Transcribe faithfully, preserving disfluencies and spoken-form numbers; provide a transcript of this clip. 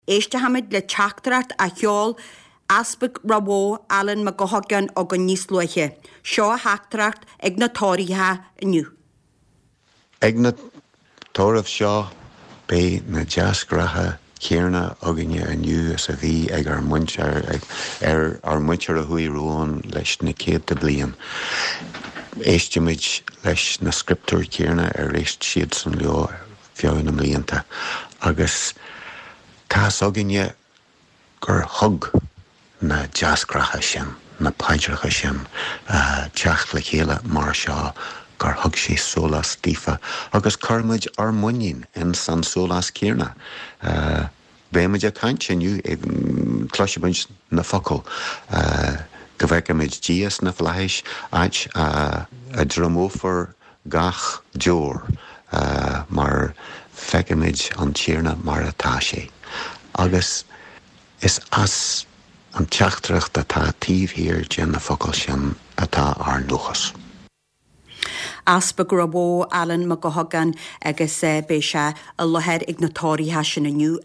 Éiste hamid le teachtarat a cheol Aspag Rabó Alan McGohagan og an níos luiche. Seo a heachtarat ag na tóirithe iniu. Ag na tóirimh seo bé na deascratha céarna aganine aniu as a bhí ag ar muintear ar ar muintear a hui róin leis na céadta bliain. Éisteamid leis na scriptúr céarna ar éist siad san leo fiáin na mblianta. Agus Cas aganine gur thug na deascratha sin, na paidracha sin, uh, teach le chéile mar seo gur thug sé solas tífa, agus chuirmuid ar muinin in san solas céarna. Uh, Béimiid a caint aniu ag cloisibaint na focail. Uh, go bhfeicimid díos na phláis ait uh, a dromófar gach deor uh, mar feicimid an tíarna mar atá sé. Agus is as an teachtracht atá tíomhhir gin na focail sin atá ar nuachas. Aspag Rabó Alan McGohagan agus uh, bé se a lohead ag na tóirithe sin aniu